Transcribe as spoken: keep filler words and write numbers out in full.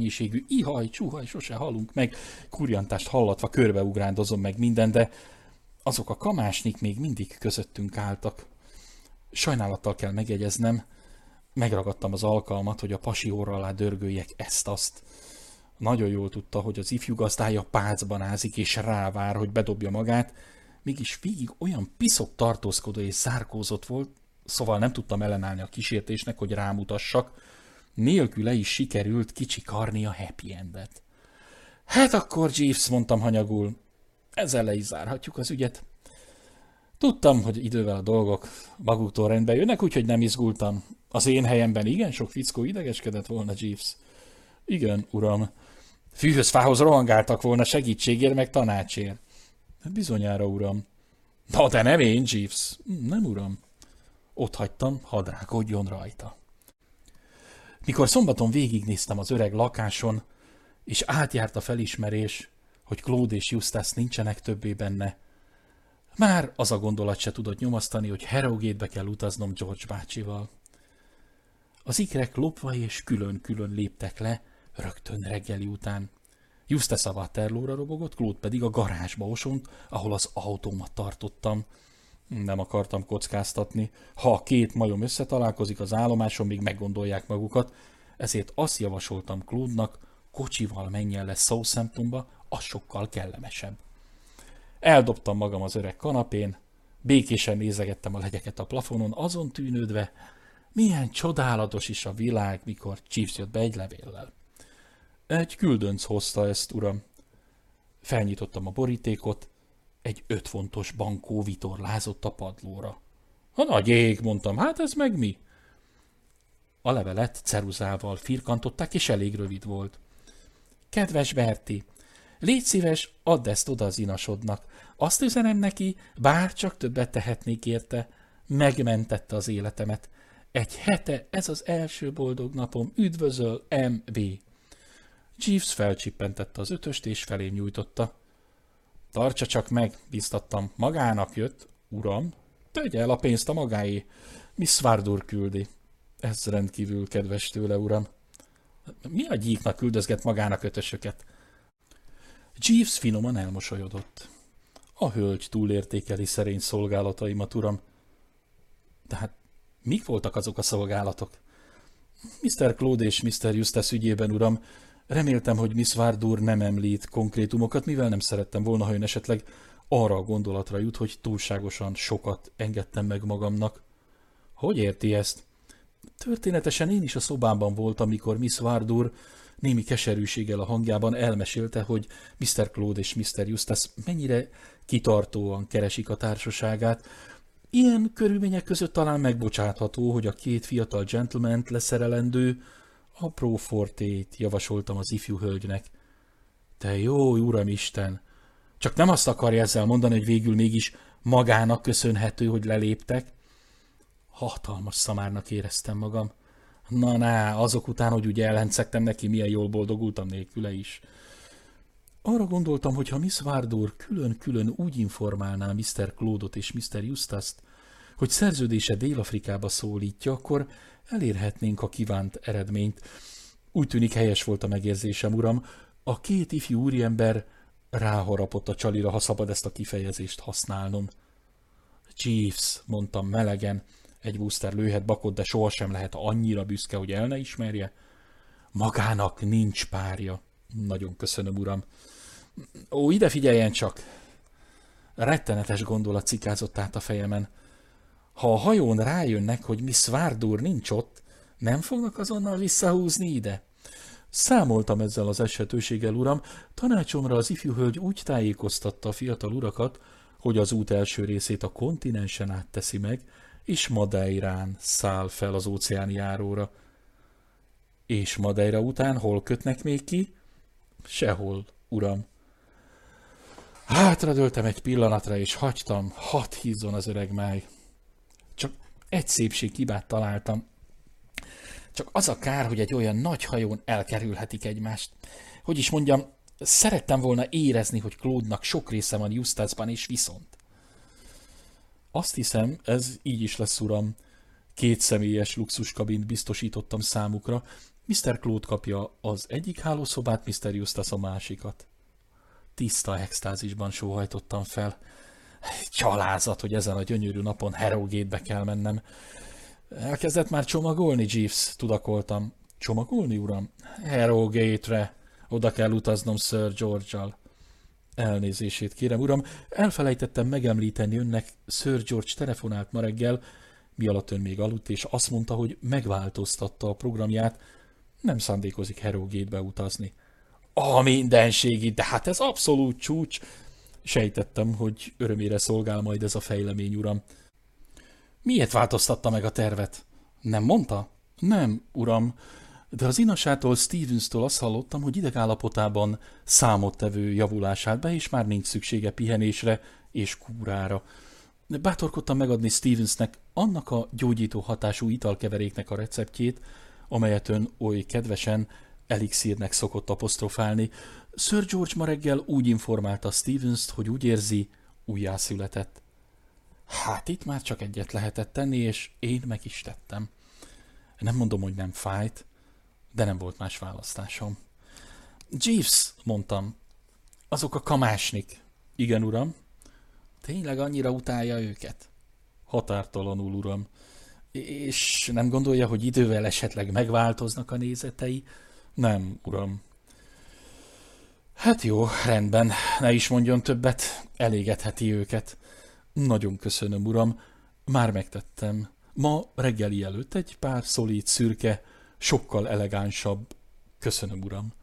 mennyiségű ihaj, csuhaj, sose hallunk meg, kurjantást hallatva körbeugrádozom meg minden, de azok a kamásnik még mindig közöttünk álltak. Sajnálattal kell megjegyeznem, megragadtam az alkalmat, hogy a pasi orra alá dörgöljek ezt-azt. Nagyon jól tudta, hogy az ifjú gazdája pácban ázik és rávár, hogy bedobja magát, mégis végig olyan piszok tartózkodó és zárkózott volt, szóval nem tudtam ellenállni a kísértésnek, hogy rámutassak, nélküle is sikerült kicsikarni a happy endet. Hát akkor, Jeeves, mondtam hanyagul, ezzel le is zárhatjuk az ügyet. Tudtam, hogy idővel a dolgok maguktól rendbe jönnek, úgyhogy nem izgultam. Az én helyemben igen sok fickó idegeskedett volna, Jeeves. Igen, uram. Fűhöz fához rohangáltak volna segítségért meg tanácsért. Bizonyára, uram. Na, de nem én, Jeeves. Nem, uram. Ott hagytam, hadd rákodjon rajta. Mikor szombaton végignéztem az öreg lakáson, és átjárt a felismerés, hogy Claude és Eustace nincsenek többé benne, már az a gondolat se tudott nyomasztani, hogy Harrogate-be kell utaznom George bácsival. Az ikrek lopva és külön-külön léptek le, rögtön reggeli után. Eustace a Waterloo-ra robogott, Claude pedig a garázsba osont, ahol az autómat tartottam. Nem akartam kockáztatni. Ha a két majom összetalálkozik az állomáson, még meggondolják magukat, ezért azt javasoltam Claude-nak, kocsival menjen le Southamptonba, az sokkal kellemesebb. Eldobtam magam az öreg kanapén, békésen nézegettem a legyeket a plafonon, azon tűnődve, milyen csodálatos is a világ, mikor Jeeves jött be egy levéllel. Egy küldönc hozta ezt, uram. Felnyitottam a borítékot, egy öt fontos bankó vitorlázott a padlóra. A nagy ég, mondtam, hát ez meg mi? A levelet ceruzával firkantották, és elég rövid volt. Kedves Berti, légy szíves, add ezt oda az inasodnak. Azt üzenem neki, bár csak többet tehetnék érte, megmentette az életemet. Egy hete ez az első boldog napom, üdvözöl, em vé. Jeeves felcsippentette az ötöst, és felém nyújtotta. Tartsa csak meg, biztattam. Magának jött, uram. Tegye el a pénzt a magáé. Miss Wardour küldi. Ez rendkívül kedves tőle, uram. Mi a gyíknak küldözget magának ötösöket? Jeeves finoman elmosolyodott. A hölgy túlértékeli szerény szolgálataimat, uram. De hát mik voltak azok a szolgálatok? miszter Claude és miszter Eustace ügyében, uram, reméltem, hogy Miss Wardour nem említ konkrétumokat, mivel nem szerettem volna, ha ön esetleg arra a gondolatra jut, hogy túlságosan sokat engedtem meg magamnak. Hogy érti ezt? Történetesen én is a szobában voltam, amikor Miss Wardour némi keserűséggel a hangjában elmesélte, hogy miszter Claude és miszter Eustace mennyire kitartóan keresik a társaságát. Ilyen körülmények között talán megbocsátható, hogy a két fiatal gentleman leszerelendő apró fortét javasoltam az ifjú hölgynek. Te jó uramisten! Csak nem azt akarja ezzel mondani, hogy végül mégis magának köszönhető, hogy leléptek? Hatalmas szamárnak éreztem magam. Na ná, azok után, hogy ugye elhencegtem neki, milyen jól boldogultam nélküle is. Arra gondoltam, hogy ha Miss Wardour külön-külön úgy informálná miszter Claude-ot és miszter Eustace-t, hogy szerződése Dél-Afrikába szólítja, akkor elérhetnénk a kívánt eredményt. Úgy tűnik helyes volt a megérzésem, uram. A két ifjú úriember ráharapott a csalira, ha szabad ezt a kifejezést használnom. Jeeves, mondtam melegen, egy Wooster lőhet bakot, de sohasem lehet annyira büszke, hogy el ne ismerje. Magának nincs párja. Nagyon köszönöm, uram. Ó, ide figyeljen csak! Rettenetes gondolat cikázott át a fejemen. Ha a hajón rájönnek, hogy Miss Wardour nincs ott, nem fognak azonnal visszahúzni ide? Számoltam ezzel az esetőséggel, uram. Tanácsomra az ifjú hölgy úgy tájékoztatta a fiatal urakat, hogy az út első részét a kontinensen átteszi meg, és Madeirán száll fel az óceáni járóra. És Madeira után hol kötnek még ki? Sehol, uram. Hátradőltem egy pillanatra, és hagytam, hadd hízzon az öreg máj. Csak egy szépséghibát találtam. Csak az a kár, hogy egy olyan nagy hajón elkerülhetik egymást. Hogy is mondjam, szerettem volna érezni, hogy Claude-nak sok része van Eustace-ban, és viszont. Azt hiszem, ez így is lesz, uram. Két személyes luxuskabint biztosítottam számukra, miszter Claude kapja az egyik hálószobát, miszter Eustace a másikat. Tiszta extázisban sóhajtottam fel. Csalázat, hogy ezen a gyönyörű napon Harrogate-be kell mennem. Elkezdett már csomagolni, Jeeves? Tudakoltam. Csomagolni, uram? Harrogate-re. Oda kell utaznom Sir George-al. Elnézését kérem, uram. Elfelejtettem megemlíteni önnek, Sir George telefonált ma reggel, mi alatt ön még aludt, és azt mondta, hogy megváltoztatta a programját, nem szándékozik Harrogate-be utazni. A mindenségi, de hát ez abszolút csúcs. Sejtettem, hogy örömére szolgál majd ez a fejlemény, uram. Miért változtatta meg a tervet? Nem mondta? Nem, uram, de az inasától, Stevenstől azt hallottam, hogy idegállapotában számottevő javulását be, és már nincs szüksége pihenésre és kúrára. Bátorkodtam megadni Stevensnek annak a gyógyító hatású italkeveréknek a receptjét, amelyet ön oly kedvesen elixírnek szokott apostrofálni. Sir George ma reggel úgy informálta Stevenst, hogy úgy érzi, újjászületett. Hát itt már csak egyet lehetett tenni, és én meg is tettem. Nem mondom, hogy nem fájt, de nem volt más választásom. Jeeves, mondtam, azok a kamásnik. Igen, uram. Tényleg annyira utálja őket? Határtalanul, uram. És nem gondolja, hogy idővel esetleg megváltoznak a nézetei? Nem, uram. Hát jó, rendben, ne is mondjon többet, elégetheti őket. Nagyon köszönöm, uram, már megtettem. Ma reggeli előtt egy pár szolid, szürke, sokkal elegánsabb. Köszönöm, uram.